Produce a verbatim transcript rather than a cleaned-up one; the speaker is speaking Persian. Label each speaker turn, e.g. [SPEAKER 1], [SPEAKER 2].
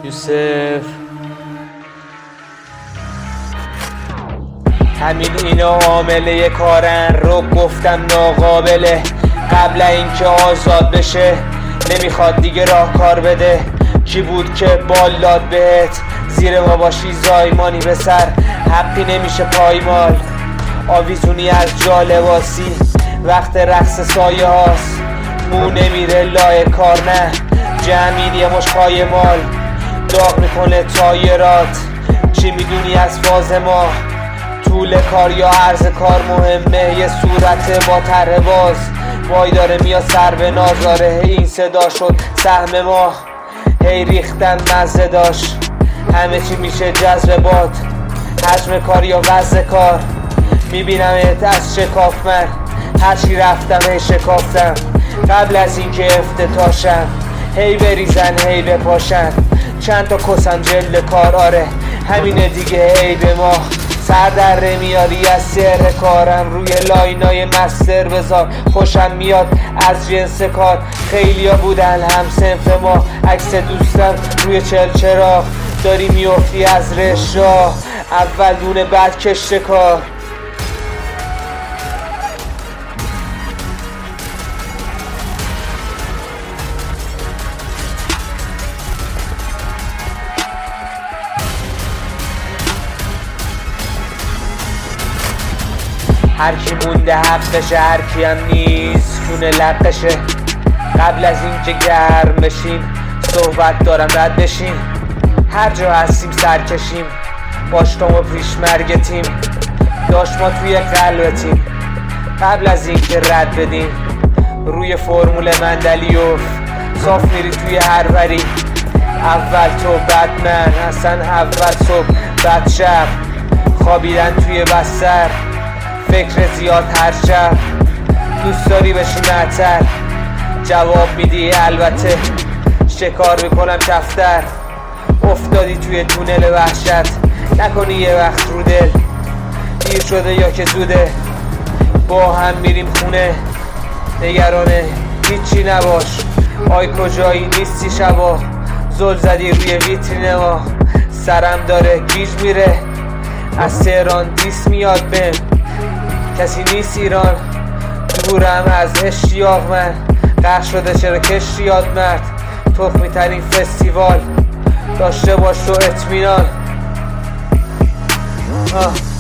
[SPEAKER 1] یوسف همین اینا عامله کارن رو گفتم ناقابله. قبل اینکه آزاد بشه نمیخواد دیگه راه کار بده. کی بود که بال داد بهت زیر ما باشی زایمانی به سر حقی نمیشه پایمال. آویزونی از جا لباسی وقت رقص سایه هاست. مو نمیره لای کار نه جمعین یه مشقای مال. داغ میکنه تایرات چی میدونی از فاز ما. طول کار یا عرض کار مهمه. یه صورت با طرح باز وای داره میاد سر به نازاره. این صدا شد سهم ما هی ریختن مزه داشت. همه چی میشه جذب باد حجم کار یا وزن کار. میبینم ات از شکاف من هرچی رفتم هی شکافتم. قبل از اینکه افتتاشم هی بریزن هی بپاشن. چند تا کسم جلد کار آره همینه دیگه عیب ما. سر در میاری از سر کارم روی لاینای مستر بذار. خوشم میاد از جنس کار خیلیا بودن هم صنف ما. عکس دوستم روی چلچراغ داری میافتی از رشا. اول دونه بعد کشت کار. هر کی مونده حقشه هر کی هم نیست چونه لقشه. قبل از اینکه گرم بشیم صحبت دارم رد بشیم. هر جا هستیم سر کشیم باشتم و پیش مرگ تیم. داشت ما توی قلب تیم قبل از اینکه رد بدیم. روی فرمول مندلیوف صاف میری توی هر وری. اول تو بعد من اصلا اول صبح بعد شب. خوابیدن توی بستر فکر زیاد هر شب. دوست داری بشی معطر جواب میدی البته. شکار میکنم کفتر افتادی توی تونل وحشت. نکنی یه وقت رو دل دیر شده یا که زوده. با هم میریم خونه نگرانه هیچی نباش. آی کجایی نیستی شبا زل زدی روی ویترین ما. سرم داره گیج میره از تهران دیس میاد بهم. کسی نیست ایران دورم از اشتیاق من. قهر شده چرا کشتی یاد مرد. تخمی ترین فستیوال داشته باش تو اطمینان.